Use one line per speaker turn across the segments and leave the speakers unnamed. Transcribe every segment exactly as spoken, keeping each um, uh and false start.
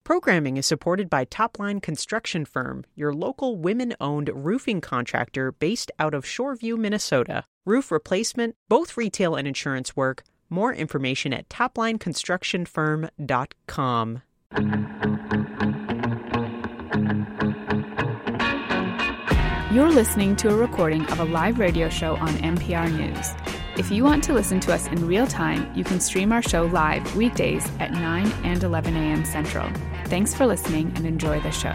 Programming is supported by Topline Construction Firm, your local women-owned roofing contractor based out of Shoreview, Minnesota. Roof replacement, both retail and insurance work. More information at topline construction firm dot com.
You're listening to a recording of a live radio show on N P R News. If you want to listen to us in real time, you can stream our show live weekdays at nine and eleven a.m. Central. Thanks for listening and enjoy the show.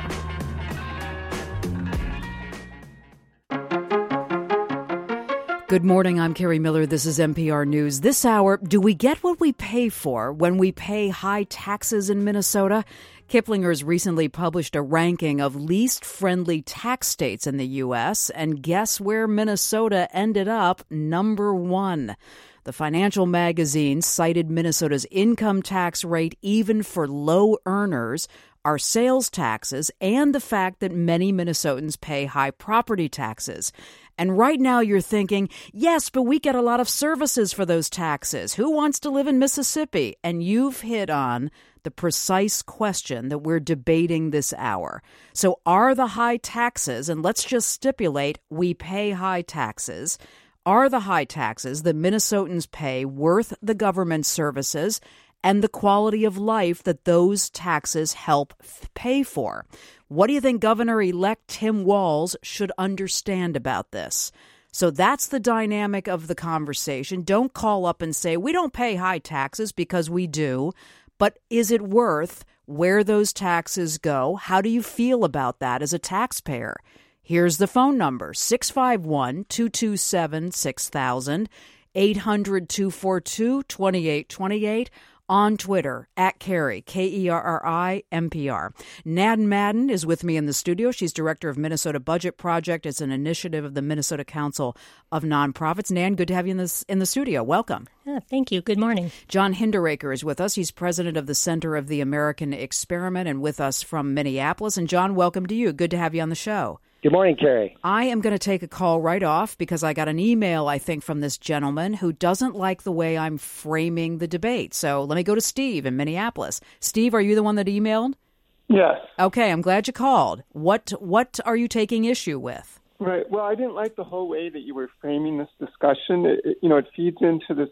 Good morning, I'm Carrie Miller. This is N P R News. This hour, do we get what we pay for when we pay high taxes in Minnesota? Kiplinger's recently published a ranking of least friendly tax states in the U S, and guess where Minnesota ended up? Number one. The Financial Magazine cited Minnesota's income tax rate even for low earners, our sales taxes, and the fact that many Minnesotans pay high property taxes. And right now you're thinking, yes, but we get a lot of services for those taxes. Who wants to live in Mississippi? And you've hit on the precise question that we're debating this hour. So are the high taxes, and let's just stipulate we pay high taxes, are the high taxes that Minnesotans pay worth the government services and the quality of life that those taxes help f- pay for? What do you think Governor-elect Tim Walz should understand about this? So that's the dynamic of the conversation. Don't call up and say, we don't pay high taxes, because we do. But is it worth where those taxes go? How do you feel about that as a taxpayer? Here's the phone number, six five one, two two seven, six thousand, eight hundred, two four two, two eight two eight. On Twitter, at Carrie, K E R R I, M P R. Nan Madden is with me in the studio. She's director of Minnesota Budget Project. It's an initiative of the Minnesota Council of Nonprofits. Nan, good to have you in, this, in the studio. Welcome.
Yeah, thank you. Good morning.
John Hinderaker is with us. He's president of the Center of the American Experiment and with us from Minneapolis. And John, welcome to you. Good to have you on the show.
Good morning, Carrie.
I am going to take a call right off because I got an email, I think, from this gentleman who doesn't like the way I'm framing the debate. So let me go to Steve in Minneapolis. Steve, are you the one that emailed?
Yes.
Okay, I'm glad you called. What what are you taking issue with?
Right. Well, I didn't like the whole way that you were framing this discussion. It, it, you know, it feeds into this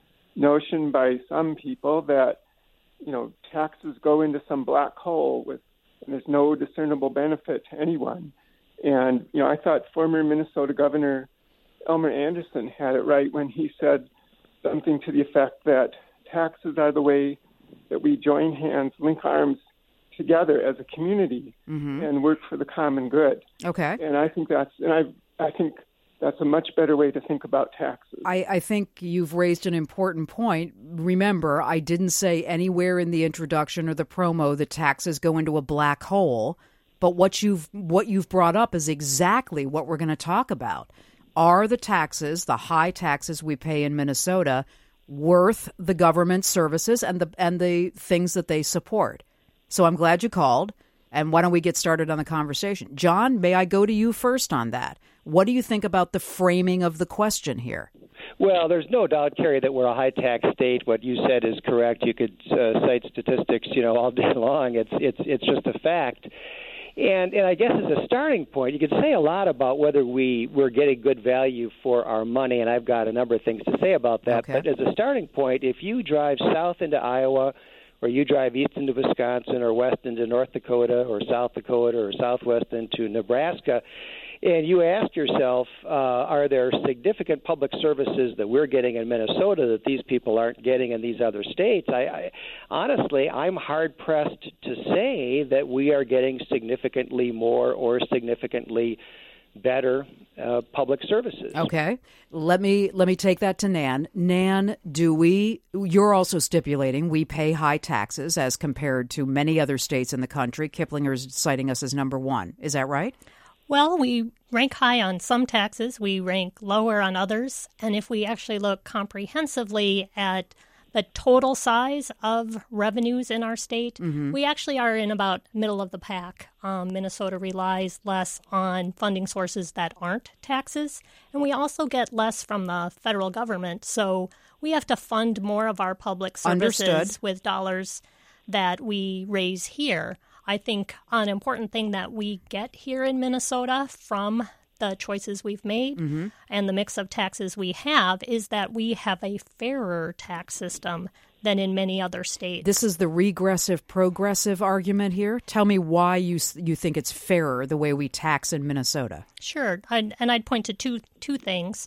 notion by some people that, you know, taxes go into some black hole with and there's no discernible benefit to anyone. And, you know, I thought former Minnesota Governor Elmer Anderson had it right when he said something to the effect that taxes are the way that we join hands, link arms together as a community mm-hmm. and work for the common good.
Okay.
And I think that's, and I, I think that's a much better way to think about taxes.
I, I think you've raised an important point. Remember, I didn't say anywhere in the introduction or the promo that taxes go into a black hole. But what you've what you've brought up is exactly what we're going to talk about. Are the taxes, the high taxes we pay in Minnesota, worth the government services and the and the things that they support? So I'm glad you called. And why don't we get started on the conversation? John, may I go to you first on that? What do you think about the framing of the question here?
Well, there's no doubt, Carrie, that we're a high-tax state. What you said is correct. You could uh, cite statistics, you know, all day long. It's it's it's just a fact. And and I guess as a starting point, you could say a lot about whether we, we're getting good value for our money, and I've got a number of things to say about that.
Okay.
But as a starting point, if you drive south into Iowa, or you drive east into Wisconsin, or west into North Dakota, or South Dakota, or southwest into Nebraska, and you ask yourself, uh, are there significant public services that we're getting in Minnesota that these people aren't getting in these other states? I, I honestly, I'm hard-pressed to say that we are getting significantly more or significantly better uh, public services.
Okay. Let me let me take that to Nan. Nan, do we, you're also stipulating we pay high taxes as compared to many other states in the country. Kiplinger's citing us as number one. Is that right?
Well, we rank high on some taxes. We rank lower on others. And if we actually look comprehensively at the total size of revenues in our state, mm-hmm. we actually are in about middle of the pack. Um, Minnesota relies less on funding sources that aren't taxes, and we also get less from the federal government. So we have to fund more of our public services
Understood.
with dollars that we raise here. I think an important thing that we get here in Minnesota from the choices we've made mm-hmm. and the mix of taxes we have is that we have a fairer tax system than in many other states.
This is the regressive progressive argument here. Tell me why you you think it's fairer the way we tax in Minnesota.
Sure. I'd, and I'd point to two two things.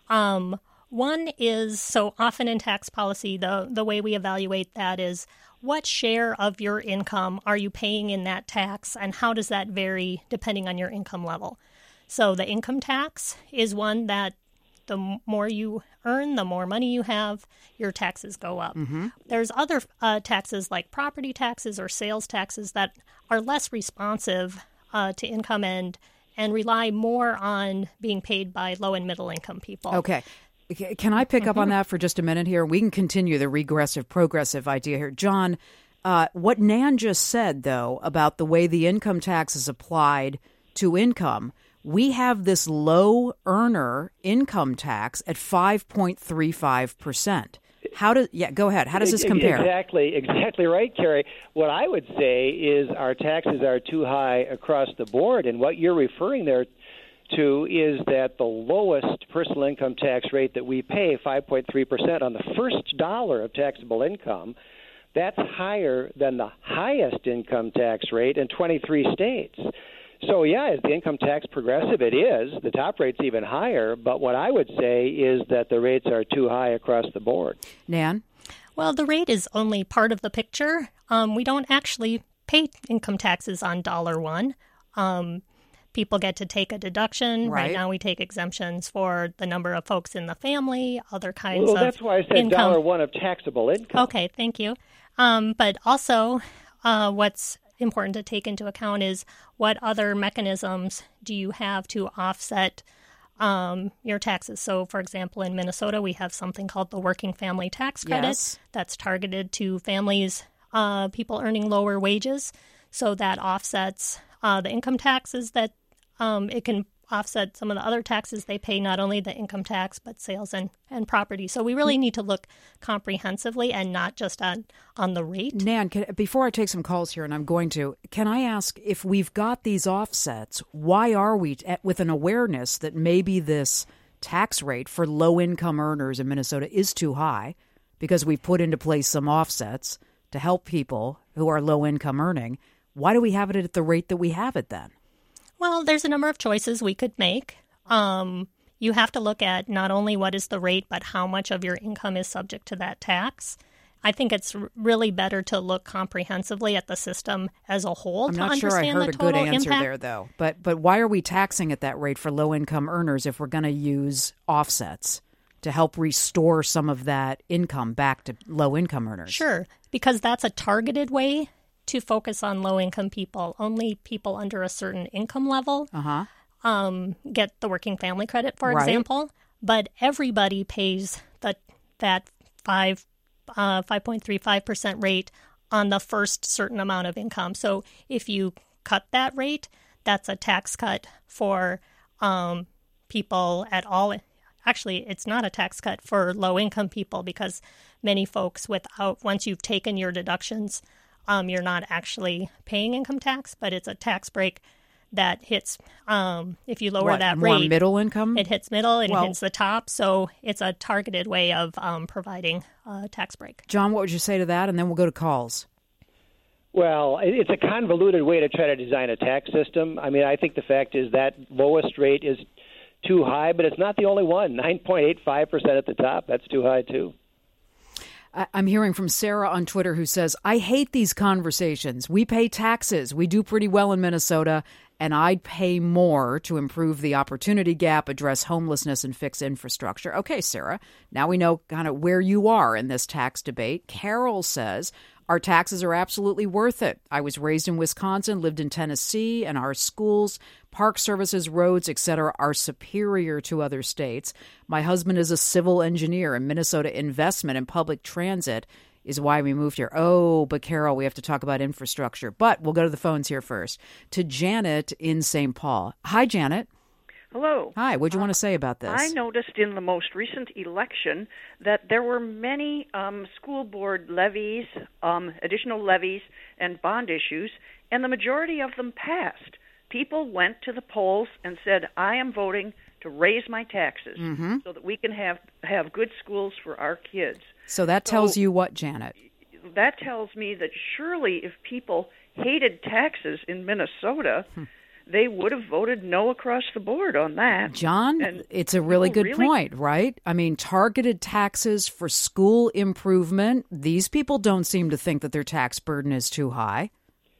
Um, one is, so often in tax policy, the, the way we evaluate that is what share of your income are you paying in that tax, and how does that vary depending on your income level? So the income tax is one that the more you earn, the more money you have, your taxes go up. Mm-hmm. There's other uh, taxes like property taxes or sales taxes that are less responsive uh, to income and, and rely more on being paid by low and middle income people.
Okay. Can I pick mm-hmm. up on that for just a minute here? We can continue the regressive, progressive idea here. John, uh, what Nan just said, though, about the way the income tax is applied to income, we have this low earner income tax at five point three five percent. How does, yeah, go ahead. How does this compare?
Exactly, exactly right, Carrie. What I would say is our taxes are too high across the board, and what you're referring there to is that the lowest personal income tax rate that we pay, five point three percent on the first dollar of taxable income, that's higher than the highest income tax rate in twenty-three states. So, yeah, is the income tax progressive? It is. The top rate's even higher. But what I would say is that the rates are too high across the board.
Nan?
Well, the rate is only part of the picture. Um, we don't actually pay income taxes on dollar one. Um, people get to take a deduction.
Right.
Right now we take exemptions for the number of folks in the family, other kinds
well,
of
that's why I said
income.
dollar one of taxable income.
Okay, thank you. Um, but also uh, what's important to take into account is what other mechanisms do you have to offset um, your taxes. So, for example, in Minnesota, we have something called the Working Family Tax Credit
yes.
that's targeted to families, uh, people earning lower wages. So that offsets uh, the income taxes that um, it can offset some of the other taxes they pay, not only the income tax, but sales and, and property. So we really need to look comprehensively and not just on, on the rate.
Nan, can, before I take some calls here, and I'm going to, can I ask, if we've got these offsets, why are we, at, with an awareness that maybe this tax rate for low-income earners in Minnesota is too high, because we've put into place some offsets to help people who are low-income earning, why do we have it at the rate that we have it then?
Well, there's a number of choices we could make. Um, you have to look at not only what is the rate, but how much of your income is subject to that tax. I think it's really better to look comprehensively at the system as a whole
I'm
to
not
understand
sure I heard
the
a
total
good answer
impact.
there, though. But but why are we taxing at that rate for low-income earners if we're going to use offsets to help restore some of that income back to low-income earners?
Sure, because that's a targeted way to focus on low-income people. Only people under a certain income level
uh-huh.
um, get the working family credit, for
right.
example. But everybody pays the, that five uh, five point three five percent rate on the first certain amount of income. So if you cut that rate, that's a tax cut for um, people at all. Actually, it's not a tax cut for low-income people because many folks, without once you've taken your deductions, Um, you're not actually paying income tax, but it's a tax break that hits, um, if you lower
what,
that
more
rate.
middle income?
It hits middle and
well,
it hits the top. So it's a targeted way of um, providing a tax break.
John, what would you say to that? And then we'll go to calls.
Well, it's a convoluted way to try to design a tax system. I mean, I think the fact is that lowest rate is too high, but it's not the only one. nine point eight five percent at the top, that's too high too.
I'm hearing from Sarah on Twitter who says, I hate these conversations. We pay taxes. We do pretty well in Minnesota, and I'd pay more to improve the opportunity gap, address homelessness, and fix infrastructure. Okay, Sarah, now we know kind of where you are in this tax debate. Carol says, our taxes are absolutely worth it. I was raised in Wisconsin, lived in Tennessee, and our schools, park services, roads, et cetera are superior to other states. My husband is a civil engineer, and Minnesota investment in public transit is why we moved here. Oh, but Carol, we have to talk about infrastructure. But we'll go to the phones here first. To Janet in Saint Paul. Hi, Janet.
Hello.
Hi, what do you uh, want to say about this?
I noticed in the most recent election that there were many um, school board levies, um, additional levies, and bond issues, and the majority of them passed. People went to the polls and said, I am voting to raise my taxes mm-hmm. so that we can have, have good schools for our kids.
So that so tells you what, Janet?
That tells me that surely if people hated taxes in Minnesota, hmm. they would have voted no across the board on that.
John,
and
it's a really good
really?
point, right? I mean, targeted taxes for school improvement. These people don't seem to think that their tax burden is too high.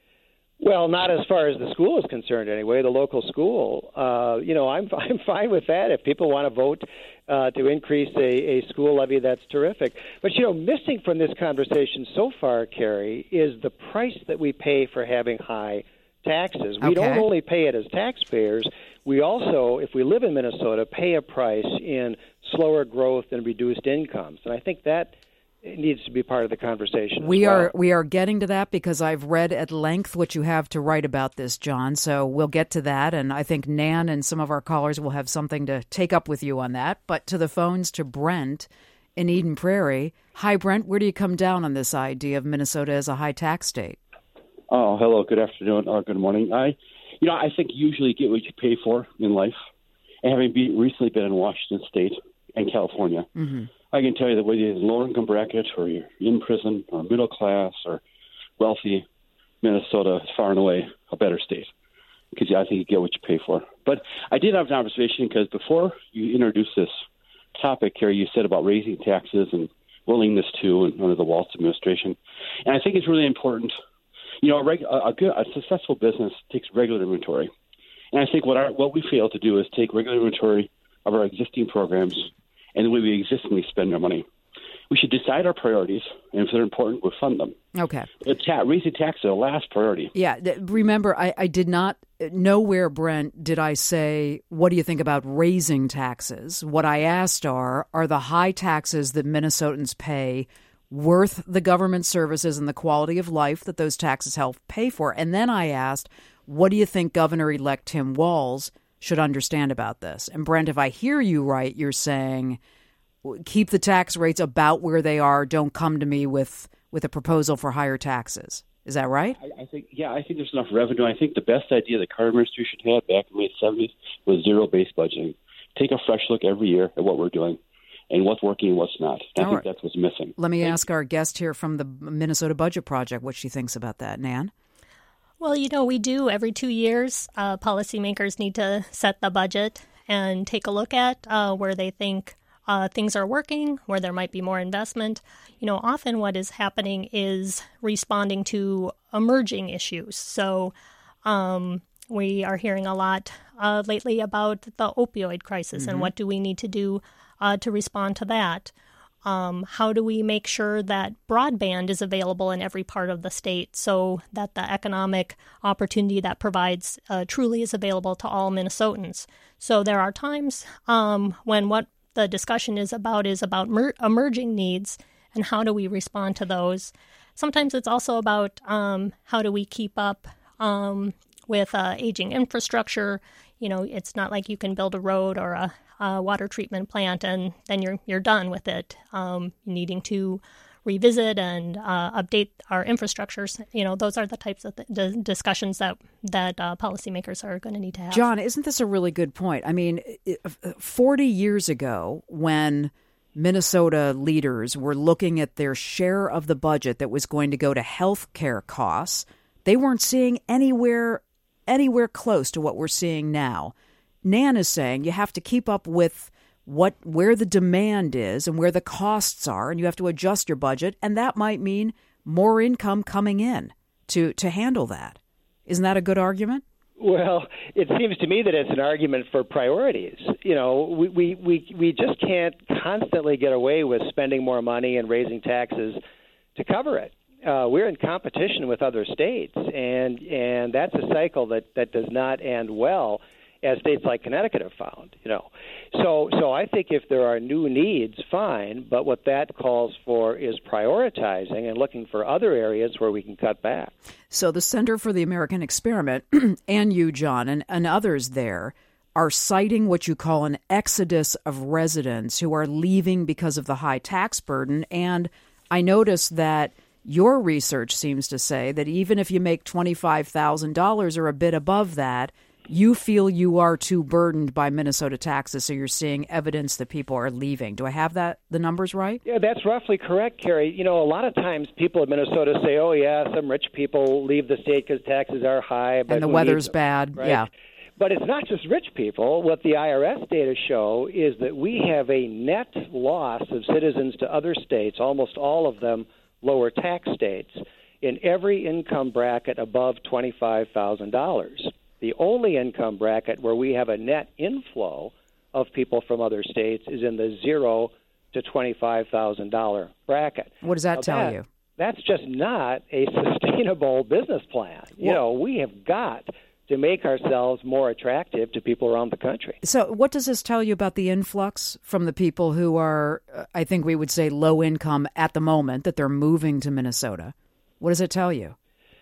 Well, not as far as the school is concerned, anyway. The local school, uh, you know, I'm I'm fine with that. If people want to vote uh, to increase a, a school levy, that's terrific. But you know, missing from this conversation so far, Carrie, is the price that we pay for having high taxes. We
okay.
don't only pay it as taxpayers. We also, if we live in Minnesota, pay a price in slower growth and reduced incomes. And I think that it needs to be part of the conversation.
We
as well.
are we are getting to that because I've read at length what you have to write about this, John. So we'll get to that, and I think Nan and some of our callers will have something to take up with you on that. But to the phones to Brent in Eden Prairie. Hi, Brent. Where do you come down on this idea of Minnesota as a high tax state?
Oh, hello. Good afternoon or good morning. I, you know, I think usually you get what you pay for in life. And having be, recently been in Washington State and California. Mm-hmm. I can tell you that whether you're in the lower income bracket or you're in prison or middle class or wealthy, Minnesota is far and away a better state because I think you get what you pay for. But I did have an observation because before you introduced this topic here, you said about raising taxes and willingness to and under the Walz administration. And I think it's really important. You know, a, reg, a, good, a successful business takes regular inventory. And I think what our, what we fail to do is take regular inventory of our existing programs and the way we exist and we spend our money. We should decide our priorities, and if they're important, we'll fund them.
Okay.
Ta- raising taxes is the last priority.
Yeah. Th- remember, I, I did not, nowhere, Brent, did I say, what do you think about raising taxes? What I asked are, are the high taxes that Minnesotans pay worth the government services and the quality of life that those taxes help pay for? And then I asked, what do you think Governor-elect Tim Walz should understand about this? And Brent, if I hear you right, you're saying keep the tax rates about where they are. Don't come to me with, with a proposal for higher taxes. Is that right?
I, I think, yeah, I think there's enough revenue. I think the best idea the Carter administration had back in the late seventies was zero-based budgeting. Take a fresh look every year at what we're doing and what's working and what's not. I All think right. that's what's missing.
Let me
Thank
ask you. our guest here from the Minnesota Budget Project what she thinks about that. Nan?
Well, you know, we do every two years. Uh, policymakers need to set the budget and take a look at uh, where they think uh, things are working, where there might be more investment. You know, often what is happening is responding to emerging issues. So um, we are hearing a lot uh, lately about the opioid crisis mm-hmm. and what do we need to do uh, to respond to that. Um, how do we make sure that broadband is available in every part of the state so that the economic opportunity that provides uh, truly is available to all Minnesotans? So there are times um, when what the discussion is about is about mer- emerging needs and how do we respond to those. Sometimes it's also about um, how do we keep up um, with uh, aging infrastructure. You know, it's not like you can build a road or a Uh, water treatment plant, and then you're you're done with it. Um, needing to revisit and uh, update our infrastructures. You know, those are the types of th- d- discussions that that uh, policymakers are going to need to have.
John, isn't this a really good point? I mean, forty years ago, when Minnesota leaders were looking at their share of the budget that was going to go to health care costs, they weren't seeing anywhere anywhere close to what we're seeing now. Nan is saying you have to keep up with what where the demand is and where the costs are, and you have to adjust your budget, and that might mean more income coming in to, to handle that. Isn't that a good argument?
Well, it seems to me that it's an argument for priorities. You know, we, we, we, we just can't constantly get away with spending more money and raising taxes to cover it. Uh, we're in competition with other states, and and that's a cycle that, that does not end well, as states like Connecticut have found, you know. So so I think if there are new needs, fine, but what that calls for is prioritizing and looking for other areas where we can cut back.
So the Center for the American Experiment and you, John, and, and others there are citing what you call an exodus of residents who are leaving because of the high tax burden. And I noticed that your research seems to say that even if you make twenty-five thousand dollars or a bit above that, you feel you are too burdened by Minnesota taxes, so you're seeing evidence that people are leaving. Do I have that the numbers right?
Yeah, that's roughly correct, Carrie. You know, a lot of times people in Minnesota say, oh, yeah, some rich people leave the state because taxes are high. But
and the weather's them, bad,
right?
Yeah.
But it's not just rich people. What the I R S data show is that we have a net loss of citizens to other states, almost all of them lower tax states, in every income bracket above twenty-five thousand dollars. The only income bracket where we have a net inflow of people from other states is in the zero to twenty-five thousand dollars bracket.
What does that
now
tell
that,
you?
That's just not a sustainable business plan. You
well,
know, we have got to make ourselves more attractive to people around the country.
So what does this tell you about the influx from the people who are, I think we would say, low income at the moment, that they're moving to Minnesota? What does it tell you?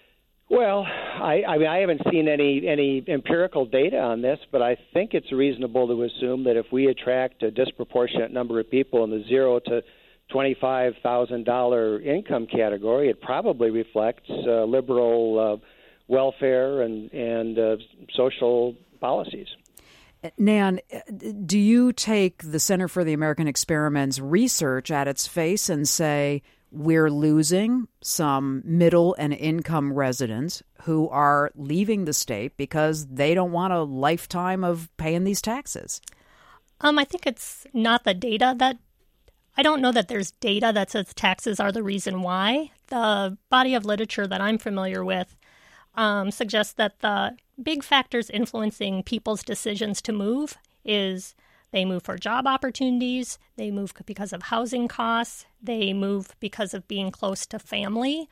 Well, I, I mean, I haven't seen any, any empirical data on this, but I think it's reasonable to assume that if we attract a disproportionate number of people in the zero to twenty-five thousand dollars income category, it probably reflects uh, liberal uh, welfare and, and uh, social policies.
Nan, do you take the Center for the American Experiment's research at its face and say, we're losing some middle and income residents who are leaving the state because they don't want a lifetime of paying these taxes?
Um, I think it's not the data that I don't know that there's data that says taxes are the reason why. The body of literature that I'm familiar with um, suggests that the big factors influencing people's decisions to move is they move for job opportunities, they move because of housing costs, they move because of being close to family.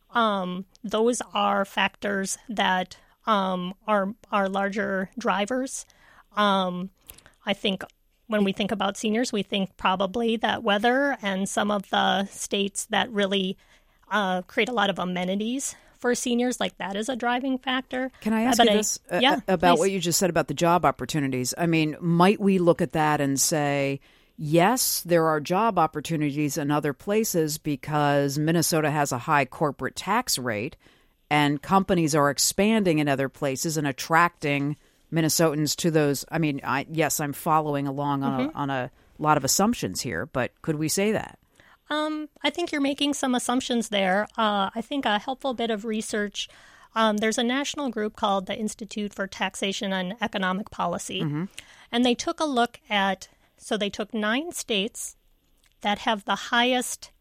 Um, those are factors that um, are, are larger drivers. Um, I think when we think about seniors, we think probably that weather and some of the states that really uh, create a lot of amenities for seniors, like that is a driving factor.
Can I ask
but
you
I,
this uh,
yeah,
about
please.
what you just said about the job opportunities? I mean, might we look at that and say, yes, there are job opportunities in other places because Minnesota has a high corporate tax rate and companies are expanding in other places and attracting Minnesotans to those. I mean, I, yes, I'm following along on, mm-hmm. a, on a lot of assumptions here, but could we say that?
Um, I think you're making some assumptions there. Uh, I think a helpful bit of research, um, there's a national group called the Institute for Taxation and Economic Policy, mm-hmm. and they took a look at, so they took nine states that have the highest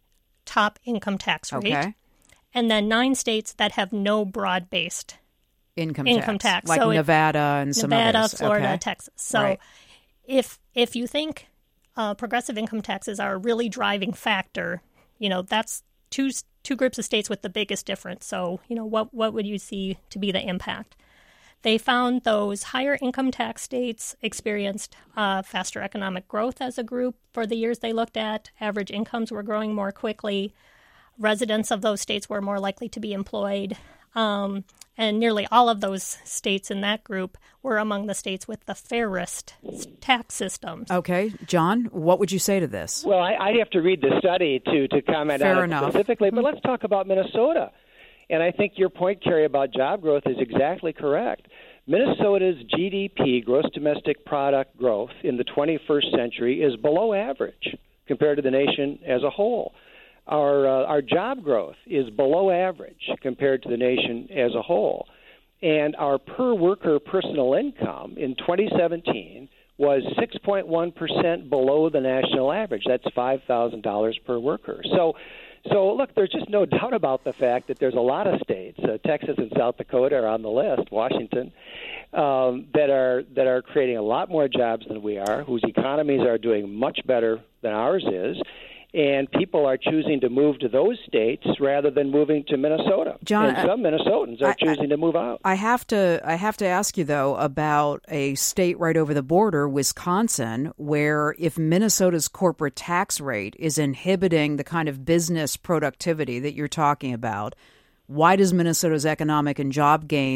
top income tax rate,
okay.
and then nine states that have no broad-based
income,
income
tax,
tax.
like
so
Nevada and some others.
Nevada, Florida,
okay.
Texas. So
right.
if if you think Uh, progressive income taxes are a really driving factor, you know, that's two two groups of states with the biggest difference. So, you know, what, what would you see to be the impact? They found those higher income tax states experienced uh, faster economic growth as a group for the years they looked at. Average incomes were growing more quickly. Residents of those states were more likely to be employed. Um, and nearly all of those states in that group were among the states with the fairest tax systems.
Okay. John, what would you say to this?
Well, I, I'd have to read the study to, to comment
Fair
on it
enough.
specifically, but let's talk about Minnesota. And I think your point, Carrie, about job growth is exactly correct. Minnesota's G D P, gross domestic product growth, in the twenty-first century is below average compared to the nation as a whole. Our uh, our job growth is below average compared to the nation as a whole. And our per-worker personal income in twenty seventeen was six point one percent below the national average. That's five thousand dollars per worker. So, so look, there's just no doubt about the fact that there's a lot of states, uh, Texas and South Dakota are on the list, Washington, um, that are that are creating a lot more jobs than we are, whose economies are doing much better than ours is. And people are choosing to move to those states rather than moving to Minnesota.
John,
and some Minnesotans are
I,
choosing
I,
to move out.
I have to I have to ask you, though, about a state right over the border, Wisconsin, where if Minnesota's corporate tax rate is inhibiting the kind of business productivity that you're talking about, why does Minnesota's economic and job gains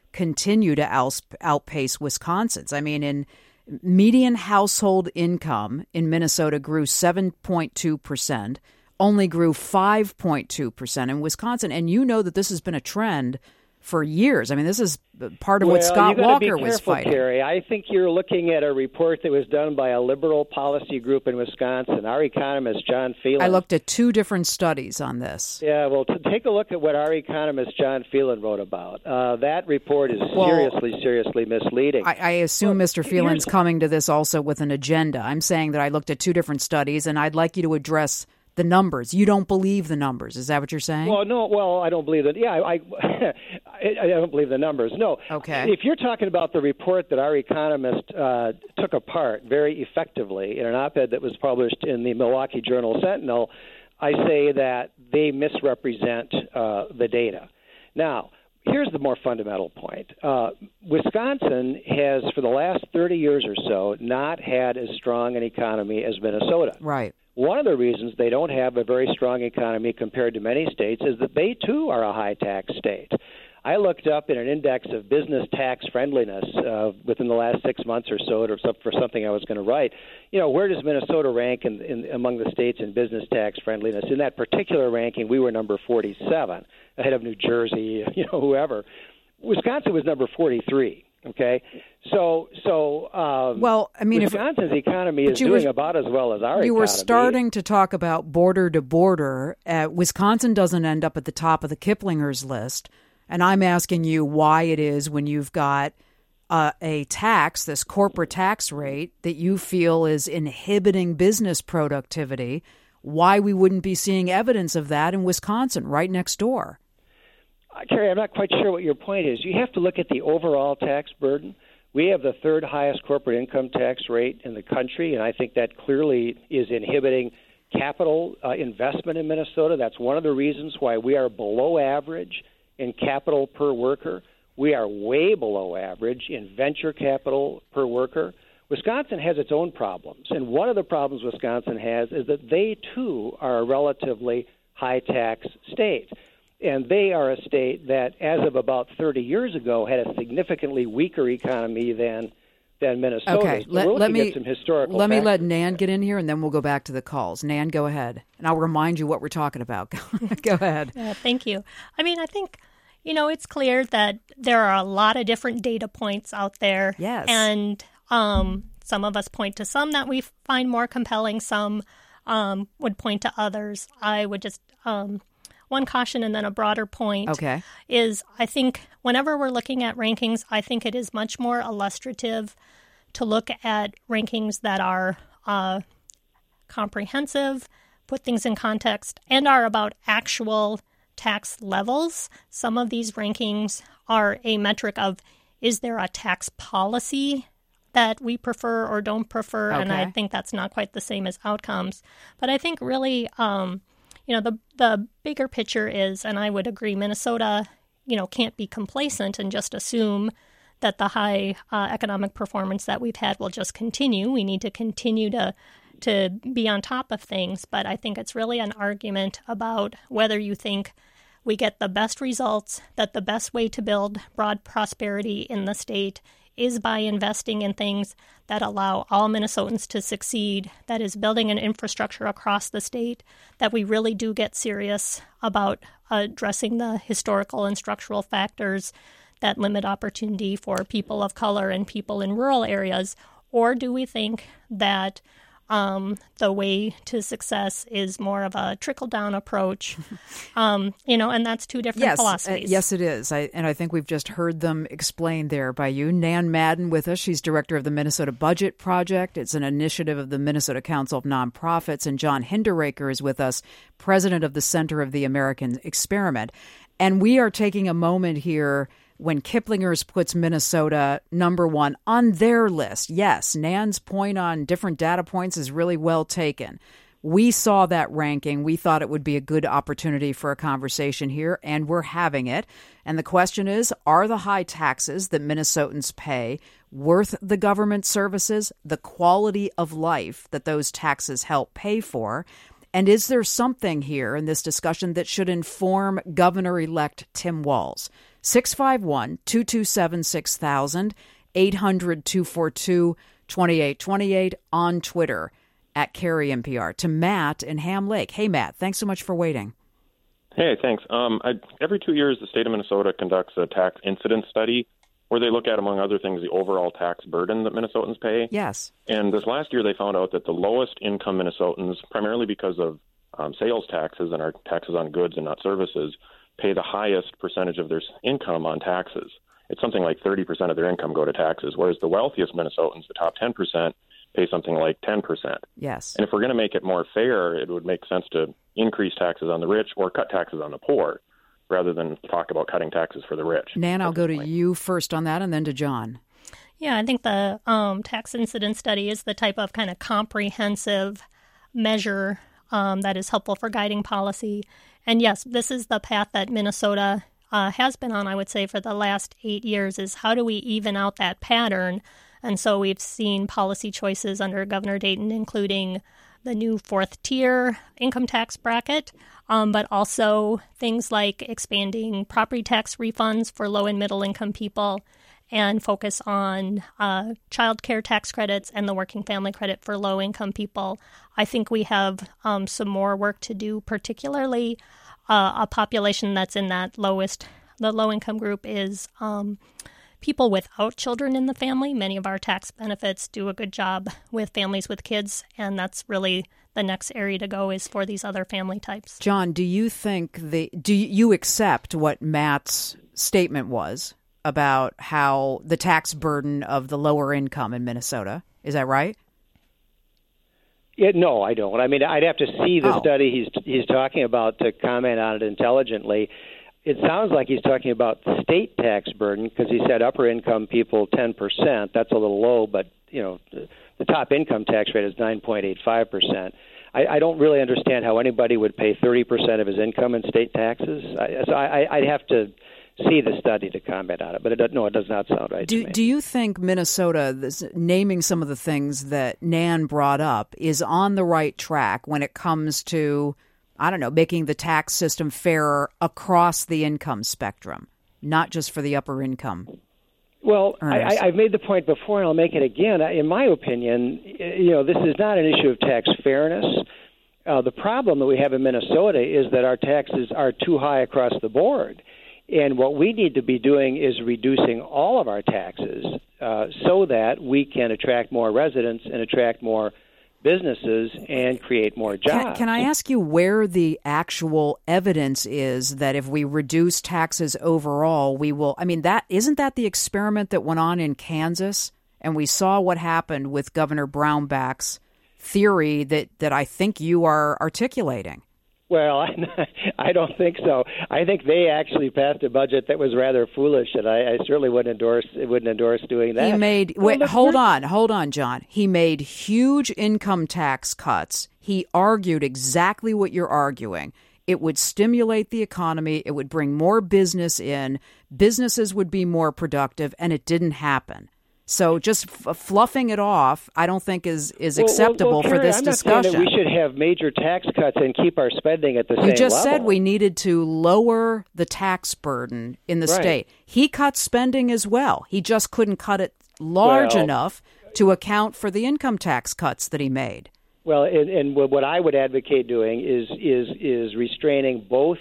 continue to out- outpace Wisconsin's. I mean, in median household income in Minnesota grew seven point two percent, only grew five point two percent in Wisconsin. And you know that this has been a trend for years. I mean, this is part of
well,
what Scott
you
Walker
be careful,
was fighting.
Terry. I think you're looking at a report that was done by a liberal policy group in Wisconsin. Our economist, John Phelan.
I looked at two different studies on this.
Yeah, well, to take a look at what our economist, John Phelan, wrote about. Uh, that report is
well,
seriously, seriously misleading.
I, I assume well, Mister Phelan's coming to this also with an agenda. I'm saying that I looked at two different studies, and I'd like you to address the numbers. You don't believe the numbers. Is that what you're saying?
Well, no. Well, I don't believe that. Yeah, I, I, I don't believe the numbers. No.
Okay.
If you're talking about the report that our economist uh, took apart very effectively in an op-ed that was published in the Milwaukee Journal Sentinel, I say that they misrepresent uh, the data. Now, here's the more fundamental point. Uh, Wisconsin has, for the last thirty years or so, not had as strong an economy as Minnesota.
Right.
One of the reasons they don't have a very strong economy compared to many states is that they, too, are a high-tax state. I looked up in an index of business tax friendliness uh, within the last six months or so for something I was going to write. You know, where does Minnesota rank in, in, among the states in business tax friendliness? In that particular ranking, we were number forty-seven, ahead of New Jersey, you know, whoever. Wisconsin was number forty-three. Okay, so so um,
well, I mean,
Wisconsin's
if,
economy is doing
was,
about as well as our.
You
economy.
were starting to talk about border to border. Uh, Wisconsin doesn't end up at the top of the Kiplinger's list, and I'm asking you why it is when you've got uh, a tax, this corporate tax rate that you feel is inhibiting business productivity, why we wouldn't be seeing evidence of that in Wisconsin, right next door.
Terry, I'm not quite sure what your point is. You have to look at the overall tax burden. We have the third highest corporate income tax rate in the country, and I think that clearly is inhibiting capital uh, investment in Minnesota. That's one of the reasons why we are below average in capital per worker. We are way below average in venture capital per worker. Wisconsin has its own problems, and one of the problems Wisconsin has is that they, too, are a relatively high-tax state. And they are a state that, as of about thirty years ago, had a significantly weaker economy than than Minnesota.
Okay,
so
let,
we're
let me
at some historical
let
factors.
me let Nan get in here, and then we'll go back to the calls. Nan, go ahead, and I'll remind you what we're talking about. Go ahead.
Yeah, thank you. I mean, I think you know it's clear that there are a lot of different data points out there.
Yes,
and um, some of us point to some that we find more compelling. Some um, would point to others. I would just. Um, One caution and then a broader point
okay.
is I think whenever we're looking at rankings, I think it is much more illustrative to look at rankings that are uh, comprehensive, put things in context, and are about actual tax levels. Some of these rankings are a metric of is there a tax policy that we prefer or don't prefer,
okay.
and I think that's not quite the same as outcomes. But I think really... Um, You know, the the bigger picture is, and I would agree, Minnesota, you know, can't be complacent and just assume that the high uh, economic performance that we've had will just continue. We need to continue to to be on top of things. But I think it's really an argument about whether you think we get the best results, that the best way to build broad prosperity in the state is by investing in things that allow all Minnesotans to succeed, that is building an infrastructure across the state, that we really do get serious about addressing the historical and structural factors that limit opportunity for people of color and people in rural areas, or do we think that um, the way to success is more of a trickle-down approach, um, you know, and that's two different
yes,
philosophies.
Uh, yes, it is. I, and I think we've just heard them explained there by you. Nan Madden with us. She's director of the Minnesota Budget Project. It's an initiative of the Minnesota Council of Nonprofits. And John Hinderaker is with us, president of the Center of the American Experiment. And we are taking a moment here when Kiplinger's puts Minnesota number one on their list. Yes, Nan's point on different data points is really well taken. We saw that ranking. We thought it would be a good opportunity for a conversation here, and we're having it. And the question is, are the high taxes that Minnesotans pay worth the government services, the quality of life that those taxes help pay for? And is there something here in this discussion that should inform Governor-elect Tim Walz? six five one, two two seven, six thousand, eight hundred, two four two, two eight two eight, on Twitter, at Carrie N P R. To Matt in Ham Lake. Hey, Matt, thanks so much for waiting.
Hey, thanks. Um, I, every two years, the state of Minnesota conducts a tax incidence study where they look at, among other things, the overall tax burden that Minnesotans pay.
Yes.
And this last year, they found out that the lowest income Minnesotans, primarily because of um, sales taxes and our taxes on goods and not services, pay the highest percentage of their income on taxes. It's something like thirty percent of their income go to taxes, whereas the wealthiest Minnesotans, the top ten percent, pay something like ten percent.
Yes.
And if we're going to make it more fair, it would make sense to increase taxes on the rich or cut taxes on the poor, rather than talk about cutting taxes for the rich.
Nan, I'll go to you first on that and then to John.
Yeah, I think the um, tax incidence study is the type of kind of comprehensive measure um, that is helpful for guiding policy. And yes, this is the path that Minnesota uh, has been on, I would say, for the last eight years, is how do we even out that pattern? And so we've seen policy choices under Governor Dayton, including the new fourth tier income tax bracket, um, but also things like expanding property tax refunds for low and middle income people, and focus on uh, child care tax credits and the working family credit for low income people. I think we have um, some more work to do, particularly uh, a population that's in that lowest, the low income group is um, people without children in the family. Many of our tax benefits do a good job with families with kids, and that's really the next area to go, is for these other family types.
John, do you think the do you accept what Matt's statement was about how the tax burden of the lower income in Minnesota? Is that right?
Yeah, no, I don't. I mean, I'd have to see the
oh.
study he's he's talking about to comment on it intelligently. It sounds like he's talking about the state tax burden, because he said upper income people ten percent. That's a little low, but you know, the, the top income tax rate is nine point eight five percent. I, I don't really understand how anybody would pay thirty percent of his income in state taxes. I, so I, I'd have to see the study to comment on it, but it does, no, it does not sound right
do,
to me.
Do you think Minnesota, this, naming some of the things that Nan brought up, is on the right track when it comes to, I don't know, making the tax system fairer across the income spectrum, not just for the upper income?
Well, I, I've made the point before, and I'll make it again. In my opinion, you know, this is not an issue of tax fairness. Uh, the problem that we have in Minnesota is that our taxes are too high across the board. And what we need to be doing is reducing all of our taxes uh, so that we can attract more residents and attract more businesses and create more jobs.
Can, can I ask you where the actual evidence is that if we reduce taxes overall, we will, I mean, that isn't that the experiment that went on in Kansas? And we saw what happened with Governor Brownback's theory that, that I think you are articulating.
Well, I don't think so. I think they actually passed a budget that was rather foolish, and I, I certainly wouldn't endorse wouldn't endorse doing that.
He made wait, hold on, hold on, John. He made huge income tax cuts. He argued exactly what you're arguing. It would stimulate the economy. It would bring more business in. Businesses would be more productive, and it didn't happen. So just f- fluffing it off, I don't think is, is
well,
acceptable
well, well,
for
Carrie,
this
I'm
discussion.
Not saying that we should have major tax cuts and keep our spending at the
you
same level.
You just said we needed to lower the tax burden in the
right.
state. He cut spending as well. He just couldn't cut it large
well,
enough to account for the income tax cuts that he made.
Well, and, and what I would advocate doing is is is restraining both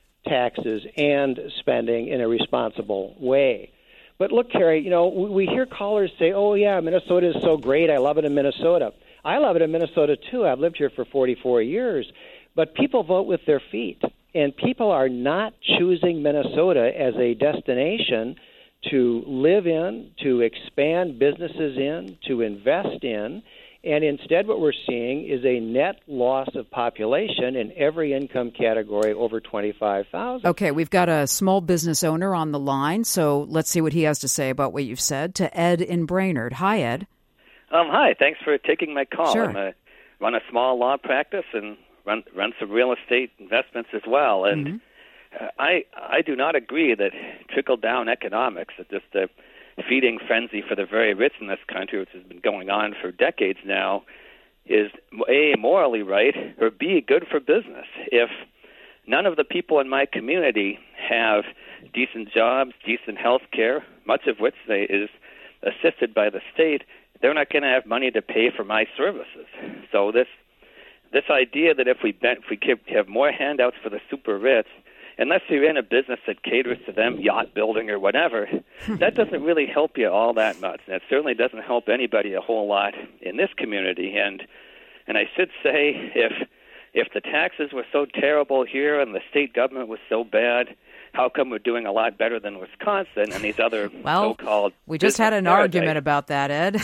taxes and spending in a responsible way. But look, Carrie, you know, we hear callers say, oh, yeah, Minnesota is so great. I love it in Minnesota. I love it in Minnesota, too. I've lived here for forty-four years. But people vote with their feet, and people are not choosing Minnesota as a destination to live in, to expand businesses in, to invest in. And instead what we're seeing is a net loss of population in every income category over twenty-five thousand.
Okay, we've got a small business owner on the line, so let's see what he has to say about what you've said. To Ed in Brainerd. Hi, Ed.
Um, hi, thanks for taking my call.
Sure.
I run a small law practice and run, run some real estate investments as well. And mm-hmm. uh, I I do not agree that trickle-down economics, that just the feeding frenzy for the very rich in this country, which has been going on for decades now, is A, morally right, or B, good for business. If none of the people in my community have decent jobs, decent health care, much of which they is assisted by the state, they're not going to have money to pay for my services. So this this idea that if we bet, if we have more handouts for the super rich, unless you're in a business that caters to them, yacht building or whatever, that doesn't really help you all that much. And it certainly doesn't help anybody a whole lot in this community. And and I should say, if if the taxes were so terrible here and the state government was so bad, how come we're doing a lot better than Wisconsin and these other
well,
so-called
we just had an
paradise.
argument about that, Ed.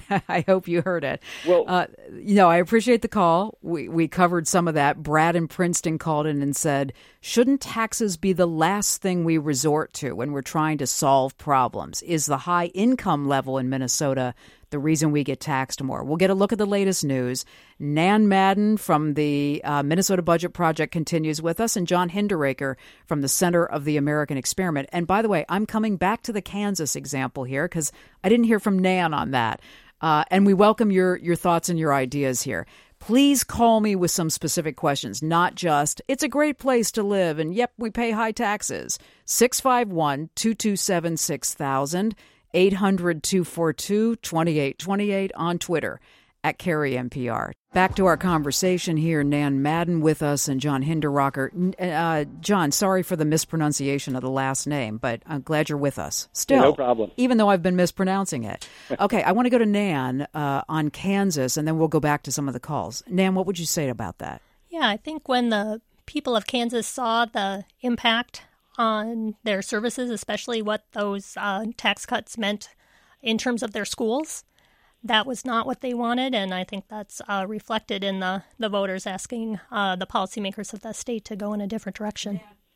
I hope you heard it.
Well,
uh, you know, I appreciate the call. We we covered some of that. Brad in Princeton called in and said, shouldn't taxes be the last thing we resort to when we're trying to solve problems? Is the high income level in Minnesota the reason we get taxed more? We'll get a look at the latest news. Nan Madden from the uh, Minnesota Budget Project continues with us, and John Hinderaker from the Center of the American Experiment. And by the way, I'm coming back to the Kansas example here because I didn't hear from Nan on that. Uh, and we welcome your your thoughts and your ideas here. Please call me with some specific questions, not just, it's a great place to live, and yep, we pay high taxes. six five one, two two seven, six thousand. eight hundred, two four two, two eight two eight on Twitter at Carrie N P R. Back to our conversation here. Nan Madden with us and John Hinderaker. Uh, John, sorry for the mispronunciation of the last name, but I'm glad you're with us. Still,
no problem.
Even though I've been mispronouncing it. Okay, I want to go to Nan uh, on Kansas, and then we'll go back to some of the calls. Nan, what would you say about that?
Yeah, I think when the people of Kansas saw the impact on their services, especially what those uh, tax cuts meant in terms of their schools, that was not what they wanted, and I think that's uh, reflected in the, the voters asking uh, the policymakers of the state to go in a different direction.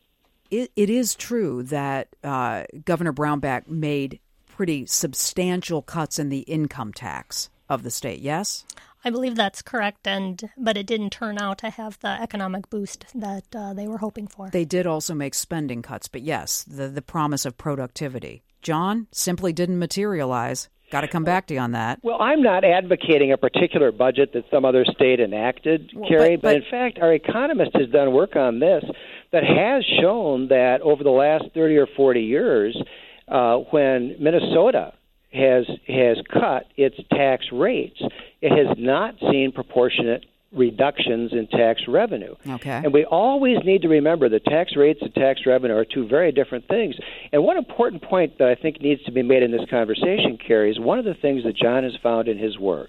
It, it is true that uh, Governor Brownback made pretty substantial cuts in the income tax of the state, yes?
I believe that's correct, and but it didn't turn out to have the economic boost that uh, they were hoping for.
They did also make spending cuts, but yes, the, the promise of productivity. John, simply didn't materialize. Got to come back to you on that.
Well, I'm not advocating a particular budget that some other state enacted,
well,
Carrie,
but,
but, but in fact, our economist has done work on this that has shown that over the last thirty or forty years, uh, when Minnesota has has cut its tax rates, it has not seen proportionate reductions in tax revenue.
Okay.
And we always need to remember that tax rates and tax revenue are two very different things. And one important point that I think needs to be made in this conversation, Carrie, is one of the things that John has found in his work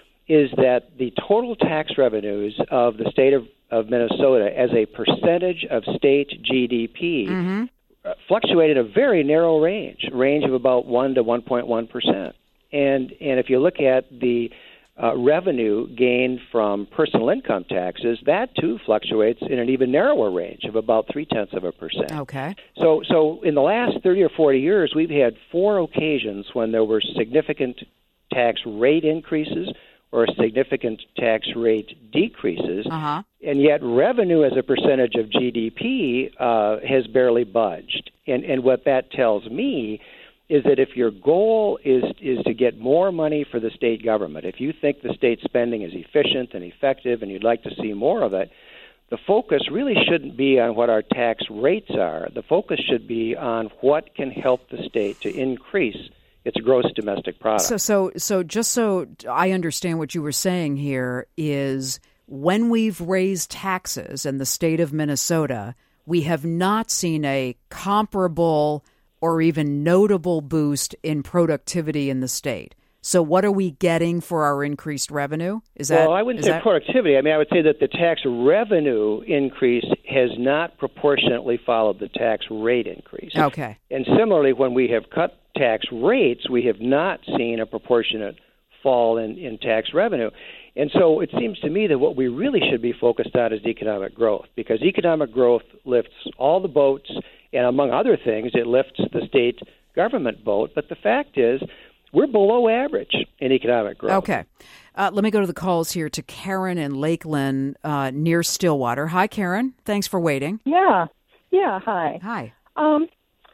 is that the total tax revenues of the state of, of Minnesota as a percentage of state G D P mm-hmm. fluctuate in a very narrow range, range of about one to one point one percent. And and if you look at the Uh, revenue gained from personal income taxes, that too fluctuates in an even narrower range of about three-tenths of a percent.
Okay.
So so in the last thirty or forty years, we've had four occasions when there were significant tax rate increases or significant tax rate decreases,
uh-huh.
and yet revenue as a percentage of G D P uh, has barely budged. And, and what that tells me is that if your goal is is to get more money for the state government, if you think the state spending is efficient and effective and you'd like to see more of it, the focus really shouldn't be on what our tax rates are. The focus should be on what can help the state to increase its gross domestic product.
So, so, so just so I understand what you were saying here is when we've raised taxes in the state of Minnesota, we have not seen a comparable or even notable boost in productivity in the state. So what are we getting for our increased revenue? Is that
Well, I wouldn't say
that...
productivity. I mean, I would say that the tax revenue increase has not proportionately followed the tax rate increase.
Okay.
And similarly, when we have cut tax rates, we have not seen a proportionate fall in, in tax revenue. And so it seems to me that what we really should be focused on is economic growth, because economic growth lifts all the boats, and among other things, it lifts the state government boat. But the fact is, we're below average in economic growth.
Okay. Uh, let me go to the calls here to Karen in Lakeland uh, near Stillwater. Hi, Karen. Thanks for waiting.
Yeah. Yeah, hi.
Hi.
Um,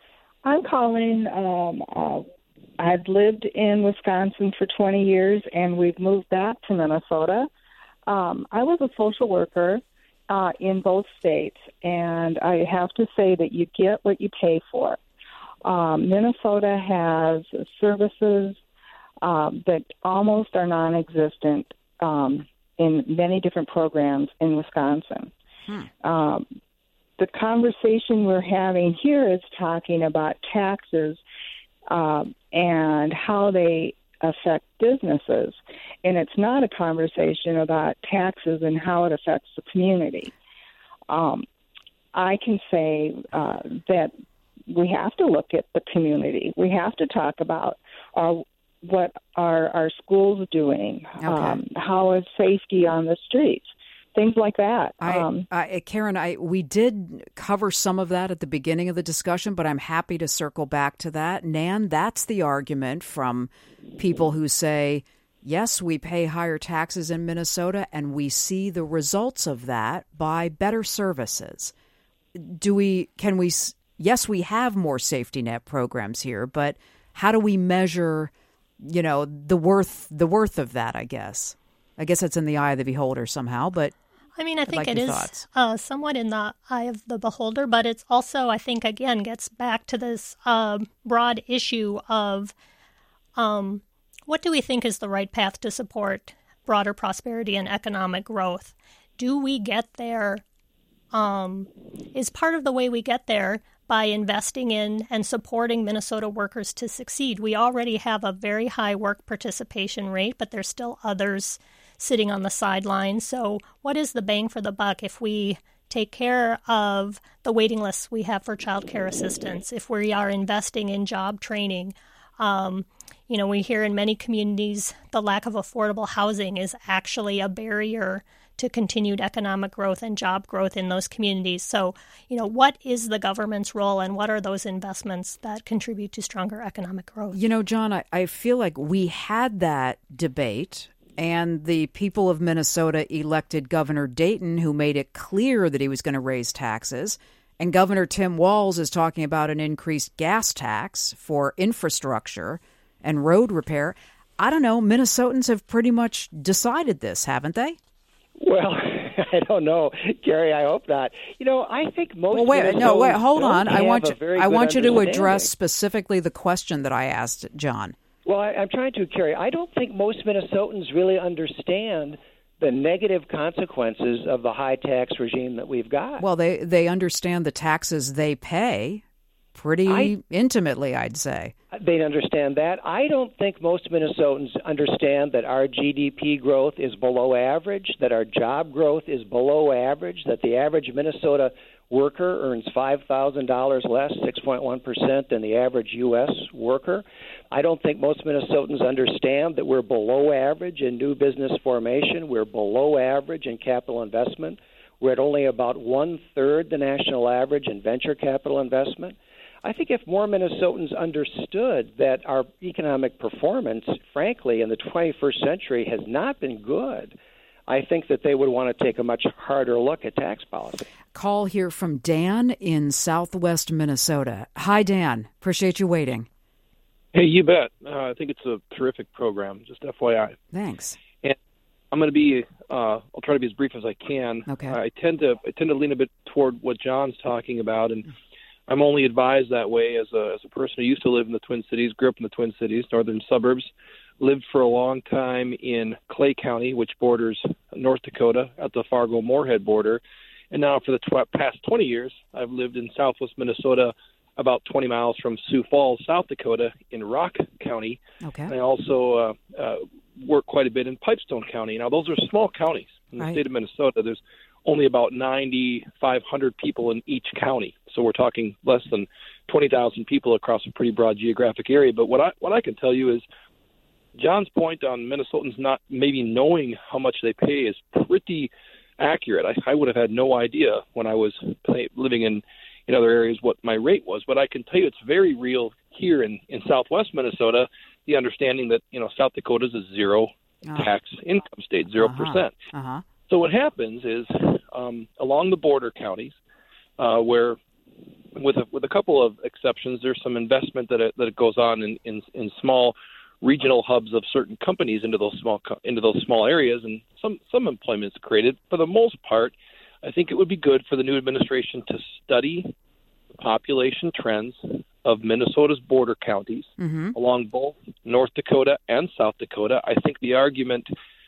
I'm calling. Um, uh, I've lived in Wisconsin for twenty years, and we've moved back to Minnesota. Um, I was a social worker, uh, in both states, and I have to say that you get what you pay for. Um, Minnesota has services um, that almost are non-existent um, in many different programs in Wisconsin. Hmm. Um, the conversation we're having here is talking about taxes um, and how they affect businesses, and it's not a conversation about taxes and how it affects the community. Um, I can say uh, that we have to look at the community. We have to talk about our, what are our schools doing, okay. um, how is safety on the streets, things like that.
I,
um,
I, Karen, I we did cover some of that at the beginning of the discussion, but I'm happy to circle back to that. Nan, that's the argument from people who say, yes, we pay higher taxes in Minnesota, and we see the results of that by better services. Do we, can we, yes, we have more safety net programs here, but how do we measure, you know, the worth, the worth of that, I guess? I guess it's in the eye of the beholder somehow, but
I mean, I
I'd
think
like
it is
thoughts.
uh, somewhat in the eye of the beholder, but it's also, I think, again, gets back to this uh, broad issue of um, what do we think is the right path to support broader prosperity and economic growth? Do we get there? Um, is part of the way we get there by investing in and supporting Minnesota workers to succeed. We already have a very high work participation rate, but there's still others sitting on the sidelines. So what is the bang for the buck if we take care of the waiting lists we have for child care assistance, if we are investing in job training? Um, you know, we hear in many communities the lack of affordable housing is actually a barrier to continued economic growth and job growth in those communities. So, you know, what is the government's role and what are those investments that contribute to stronger economic growth?
You know, John, I, I feel like we had that debate, and the people of Minnesota elected Governor Dayton, who made it clear that he was going to raise taxes. And Governor Tim Walz is talking about an increased gas tax for infrastructure and road repair. I don't know. Minnesotans have pretty much decided this, haven't they?
Well, I don't know, Gary. I hope not. You know, I think most.
Well, wait, no, wait, hold on. I want you. I want you to address
specifically
specifically the question that I asked, John.
Well, I, I'm trying to, Gary. I don't think most Minnesotans really understand the negative consequences of the high tax regime that we've got.
Well, they they understand the taxes they pay pretty
I,
intimately, I'd say.
They understand that. I don't think most Minnesotans understand that our G D P growth is below average, that our job growth is below average, that the average Minnesota worker earns five thousand dollars less, six point one percent, than the average U S worker. I don't think most Minnesotans understand that we're below average in new business formation. We're below average in capital investment. We're at only about one-third the national average in venture capital investment. I think if more Minnesotans understood that our economic performance, frankly, in the twenty-first century has not been good, I think that they would want to take a much harder look at tax policy.
Call here from Dan in southwest Minnesota. Hi, Dan. Appreciate you waiting.
Hey, you bet. Uh, I think it's a terrific program, just F Y I.
Thanks.
And I'm going to be, uh, I'll try to be as brief as I can.
Okay.
I tend to I tend to lean a bit toward what John's talking about, and I'm only advised that way as a as a person who used to live in the Twin Cities, grew up in the Twin Cities, northern suburbs, lived for a long time in Clay County, which borders North Dakota at the Fargo-Moorhead border. And now for the tw- past twenty years, I've lived in southwest Minnesota, about twenty miles from Sioux Falls, South Dakota, in Rock County.
Okay.
And I also uh, uh, work quite a bit in Pipestone County. Now, those are small counties in the
Right.
state of Minnesota. There's only about nine thousand five hundred people in each county. So we're talking less than twenty thousand people across a pretty broad geographic area. But what I what I can tell you is John's point on Minnesotans not maybe knowing how much they pay is pretty accurate. I, I would have had no idea when I was pay, living in, in other areas what my rate was. But I can tell you it's very real here in, in southwest Minnesota, the understanding that, you know, South Dakota is a zero
Oh.
tax income state, zero percent.
Uh-huh. Uh-huh.
So what happens is um, along the border counties, uh, where with a, with a couple of exceptions, there's some investment that it, that it goes on in, in, in small regional hubs of certain companies into those small co- into those small areas, and some some employment is created. For the most part, I think it would be good for the new administration to study the population trends of Minnesota's border counties mm-hmm. along both North Dakota and South Dakota. I think the argument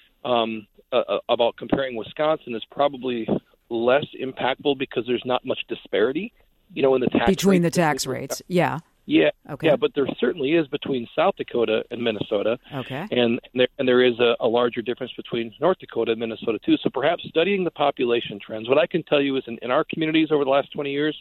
um, uh, about comparing Wisconsin is probably less impactful because there's not much disparity, you know, in the tax
between
rates.
the tax rates. Yeah.
Yeah.
Okay.
Yeah, but there certainly is between South Dakota and Minnesota.
Okay.
And there, and there is a, a larger difference between North Dakota and Minnesota, too. So perhaps studying the population trends. What I can tell you is in, in our communities over the last twenty years,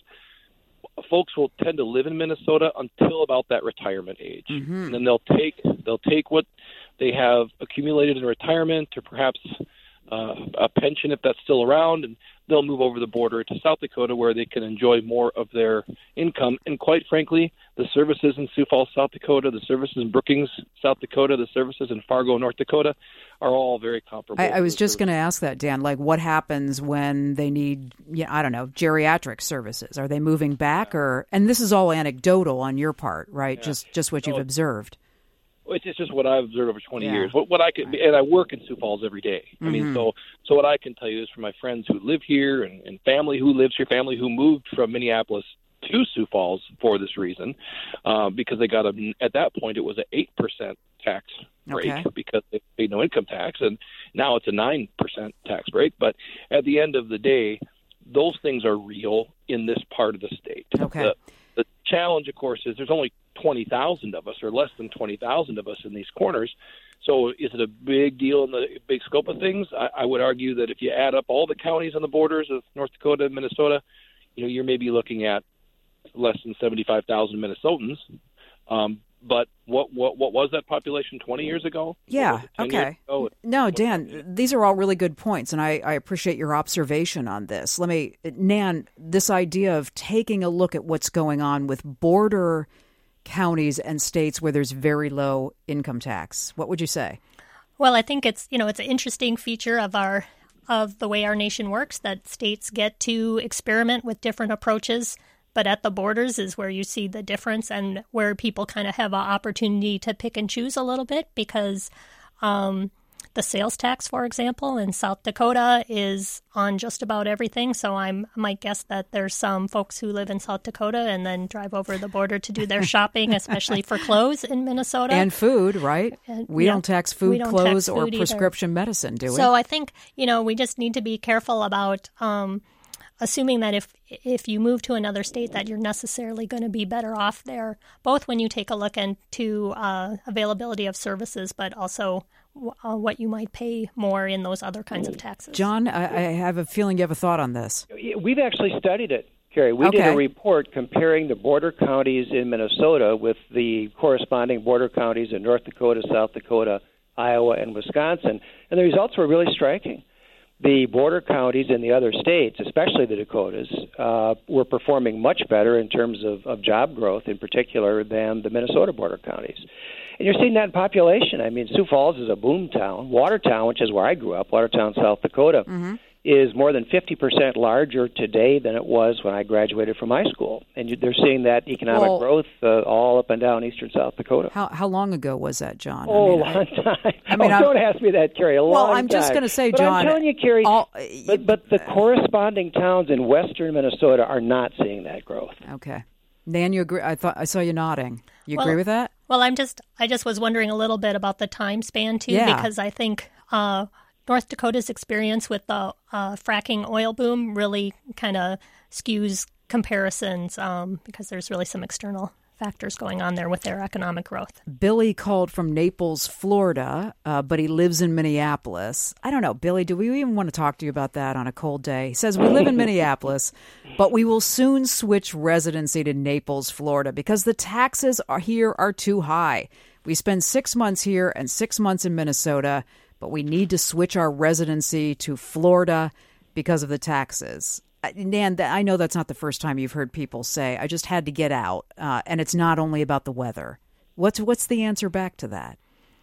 folks will tend to live in Minnesota until about that retirement age. Mm-hmm. And then they'll take they'll take what they have accumulated in retirement or perhaps uh, a pension if that's still around, and they'll move over the border to South Dakota where they can enjoy more of their income. And quite frankly, the services in Sioux Falls, South Dakota, the services in Brookings, South Dakota, the services in Fargo, North Dakota are all very comparable.
I, I was just going to ask that, Dan. Like, what happens when they need, yeah, I don't know, geriatric services? Are they moving back, or? And this is all anecdotal on your part, right? Yeah. Just just what you've no, observed.
It's just what I've observed over twenty
yeah.
years. What, what I could, and I work in Sioux Falls every day. I mm-hmm. mean, so so what I can tell you is from my friends who live here and, and family who lives here, family who moved from Minneapolis to Sioux Falls for this reason, uh, because they got a, at that point it was an eight percent tax break okay. because they paid no income tax, and now it's a nine percent tax break. But at the end of the day, those things are real in this part of the state.
Okay.
The, the challenge, of course, is there's only twenty thousand of us, or less than twenty thousand of us in these corners. So is it a big deal in the big scope of things? I, I would argue that if you add up all the counties on the borders of North Dakota and Minnesota, you know, you're maybe looking at less than seventy-five thousand Minnesotans. Um, but what, what what was that population twenty years ago?
Yeah, okay. No, Dan, these are all really good points, and I, I appreciate your observation on this. Let me, Nan, this idea of taking a look at what's going on with border counties and states where there's very low income tax. What would you say?
Well, I think it's, you know, it's an interesting feature of our of the way our nation works that states get to experiment with different approaches, but at the borders is where you see the difference and where people kind of have an opportunity to pick and choose a little bit because um, the sales tax, for example, in South Dakota is on just about everything. So I'm, I might guess that there's some folks who live in South Dakota and then drive over the border to do their shopping, especially for clothes in Minnesota.
And food, right?
And,
we,
yeah,
don't tax food,
we don't
clothes,
tax
or
food
prescription
either.
medicine, do we?
So I think, you know, we just need to be careful about um, assuming that if if you move to another state that you're necessarily going to be better off there, both when you take a look into uh, availability of services, but also uh, what you might pay more in those other kinds of taxes.
John, I, I have a feeling you have a thought on this.
We've actually studied it, Carrie. We
okay.
did a report comparing the border counties in Minnesota with the corresponding border counties in North Dakota, South Dakota, Iowa, and Wisconsin, and the results were really striking. The border counties in the other states, especially the Dakotas, uh, were performing much better in terms of, of job growth in particular than the Minnesota border counties. And you're seeing that in population. I mean, Sioux Falls is a boom town. Watertown, which is where I grew up, Watertown, South Dakota, mm-hmm. is more than fifty percent larger today than it was when I graduated from high school. And you, they're seeing that economic well, growth uh, all up and down eastern South Dakota.
How how long ago was that, John?
Oh,
I mean,
a long time.
I mean,
oh, don't ask me that, Carrie. A
well,
long time.
Well, I'm just going to say,
but
John.
I'm telling you, Carrie,
all,
but, but the corresponding towns in western Minnesota are not seeing that growth.
Okay. Nan, you agree? I thought I saw you nodding. You
well,
agree with that?
Well, I'm just I just was wondering a little bit about the time span too,
yeah.
because I think uh, North Dakota's experience with the uh, fracking oil boom really kind of skews comparisons um, because there's really some external factors going on there with their economic growth.
Billy called from Naples, Florida, uh, but he lives in Minneapolis. I don't know, Billy, do we even want to talk to you about that on a cold day? He says, we live in Minneapolis, but we will soon switch residency to Naples, Florida, because the taxes are here are too high. We spend six months here and six months in Minnesota, but we need to switch our residency to Florida because of the taxes. Nan, I know that's not the first time you've heard people say, I just had to get out, uh, and it's not only about the weather. What's what's the answer back to that?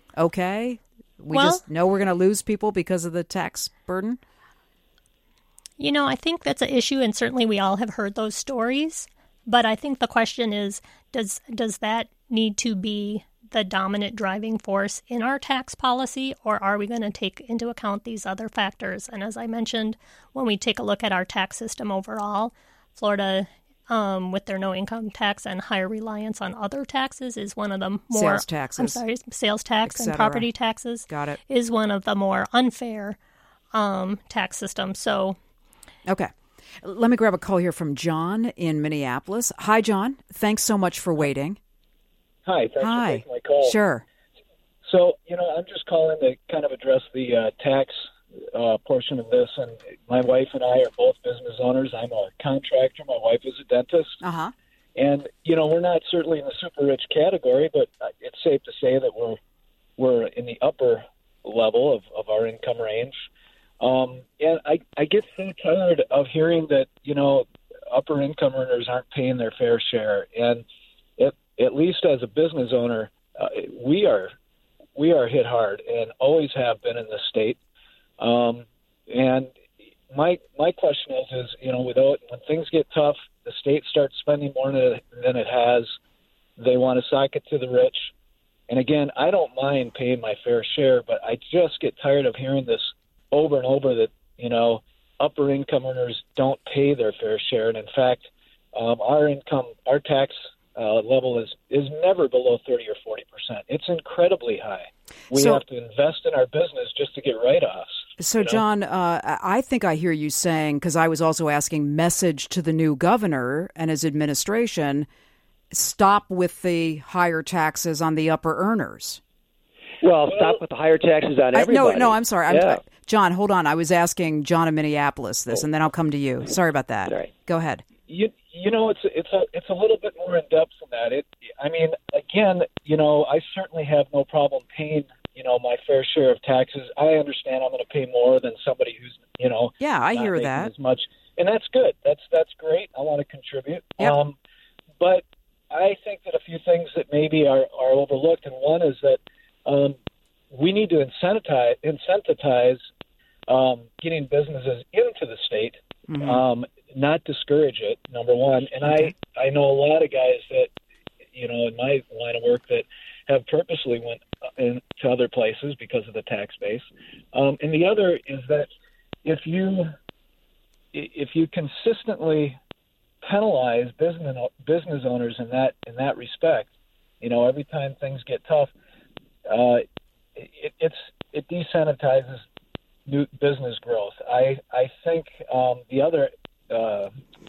Okay? We
well,
just know we're going to lose people because of the tax burden?
You know, I think that's an issue, and certainly we all have heard those stories. But I think the question is, does does that need to be the dominant driving force in our tax policy, or are we going to take into account these other factors? And as I mentioned, when we take a look at our tax system overall, Florida, um, with their no income tax and higher reliance on other taxes, is one of the more
sales taxes.
I'm sorry, sales tax and property taxes.
Got it.
Is one of the more unfair um, tax systems. So,
okay. Let me grab a call here from John in Minneapolis. Hi, John. Thanks so much for waiting.
Hi. Thanks
Hi.
for taking my call.
Sure.
So, you know, I'm just calling to kind of address the uh, tax uh, portion of this. And my wife and I are both business owners. I'm a contractor. My wife is a dentist.
Uh-huh.
And, you know, we're not certainly in the super rich category, but it's safe to say that we're we're in the upper level of, of our income range. Um, and I, I get so tired of hearing that, you know, upper income earners aren't paying their fair share. And it, at least as a business owner, uh, we are we are hit hard and always have been in this state. Um, and my my question is, is, you know, without, when things get tough, the state starts spending more than it, than it has. They want to sock it to the rich. And again, I don't mind paying my fair share, but I just get tired of hearing this over and over that, you know, upper income earners don't pay their fair share. And in fact, um, our income, our tax uh, level is, is never below thirty or forty percent. It's incredibly high. We
So-
have to invest in our business just to get write-offs.
So,
you know?
John, uh, I think I hear you saying, because I was also asking message to the new governor and his administration, stop with the higher taxes on the upper earners.
Well, stop with the higher taxes on
I,
everybody.
no, no, I'm sorry. I'm,
Yeah.
John, hold on. I was asking John in Minneapolis this, and then I'll come to you. Sorry about that.
Sorry.
Go ahead.
You you know, it's it's a it's a little bit more in depth than that. It I mean, again, you know, I certainly have no problem paying, you know, my fair share of taxes. I understand I'm going to pay more than somebody who's, you know,
Yeah, I
not
hear
making
that.
as much, and that's good. That's that's great. I want to contribute.
Yep.
Um, but I think that a few things that maybe are, are overlooked, and one is that um, we need to incentivize incentivize um, getting businesses into the state.
Mhm.
Um, not discourage it, number one. And
Okay.
I, I know a lot of guys that, you know, in my line of work that have purposely went in, to other places because of the tax base. Um, and the other is that if you if you consistently penalize business business owners in that in that respect, you know, every time things get tough, uh, it, it's it desensitizes new business growth. I I think um, the other. Uh,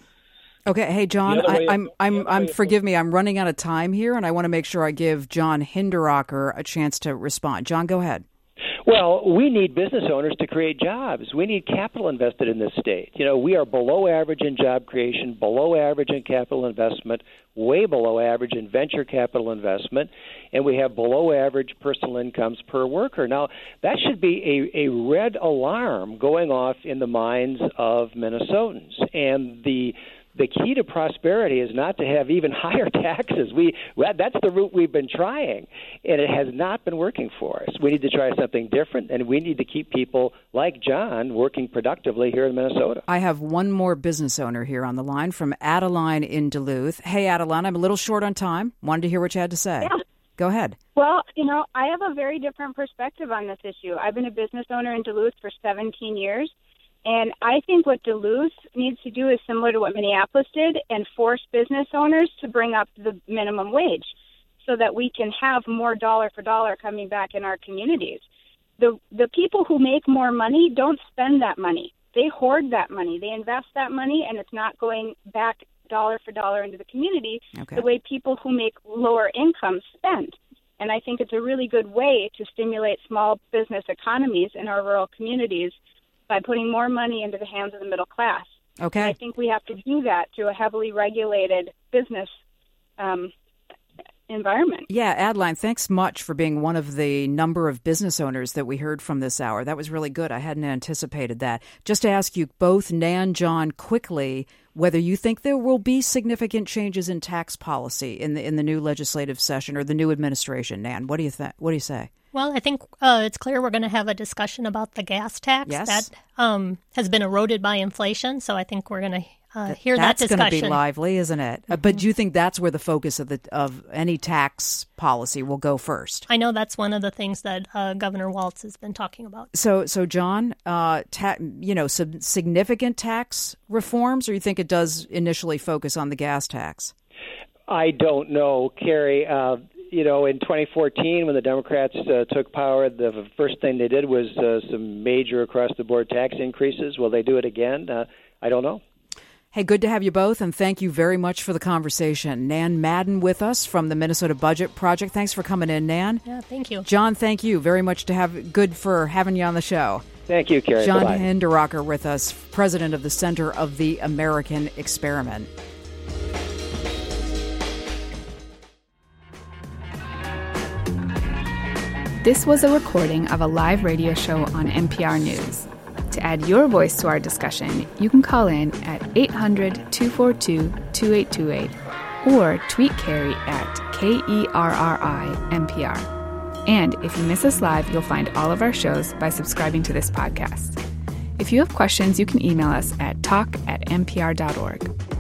Okay, hey John,
The other
I,
way of-
I'm,
the
I'm,
other
I'm.
way of-
Forgive me, I'm running out of time here, and I want to make sure I give John Hinderaker a chance to respond. John, go ahead.
Well, we need business owners to create jobs. We need capital invested in this state. You know, we are below average in job creation, below average in capital investment, way below average in venture capital investment, and we have below average personal incomes per worker. Now, that should be a, a red alarm going off in the minds of Minnesotans. And the The key to prosperity is not to have even higher taxes. We well, that's the route we've been trying, and it has not been working for us. We need to try something different, and we need to keep people like John working productively here in Minnesota.
I have one more business owner here on the line from Adeline in Duluth. Hey, Adeline, I'm a little short on time. Wanted to hear what you had to say.
Yeah.
Go ahead.
Well, you know, I have a very different perspective on this issue. I've been a business owner in Duluth for seventeen years. And I think what Duluth needs to do is similar to what Minneapolis did and force business owners to bring up the minimum wage so that we can have more dollar for dollar coming back in our communities. The the people who make more money don't spend that money. They hoard that money. They invest that money, and it's not going back dollar for dollar into the community
Okay.
the way people who make lower incomes spend. And I think it's a really good way to stimulate small business economies in our rural communities by putting more money into the hands of the middle class.
Okay.
And I think we have to do that through a heavily regulated business um, environment.
Yeah, Adeline, thanks much for being one of the number of business owners that we heard from this hour. That was really good. I hadn't anticipated that. Just to ask you both, Nan, John, quickly, whether you think there will be significant changes in tax policy in the in the new legislative session or the new administration. Nan, what do you think? What do you say?
Well, I think uh, it's clear we're going to have a discussion about the gas tax
Yes.
that um, has been eroded by inflation. So I think we're going to uh, hear that discussion.
That's going to be lively, isn't it? Mm-hmm. Uh, but do you think that's where the focus of the of any tax policy will go first?
I know that's one of the things that uh, Governor Walz has been talking about.
So, so John, uh, ta- you know, some significant tax reforms, or you think it does initially focus on the gas tax?
I don't know, Carrie. Uh, you know, in twenty fourteen, when the Democrats uh, took power, the first thing they did was uh, some major across-the-board tax increases. Will they do it again? Uh, I don't know.
Hey, good to have you both, and thank you very much for the conversation. Nan Madden with us from the Minnesota Budget Project. Thanks for coming in, Nan.
Yeah, thank you.
John, thank you very much to have good for having you on the show.
Thank you, Carrie.
John
Bye-bye.
Hinderaker with us, president of the Center of the American Experiment.
This was a recording of a live radio show on N P R News. To add your voice to our discussion, you can call in at eight hundred, two four two, two eight two eight or tweet Carrie at K E R R I N P R. And if you miss us live, you'll find all of our shows by subscribing to this podcast. If you have questions, you can email us at talk at n p r dot org.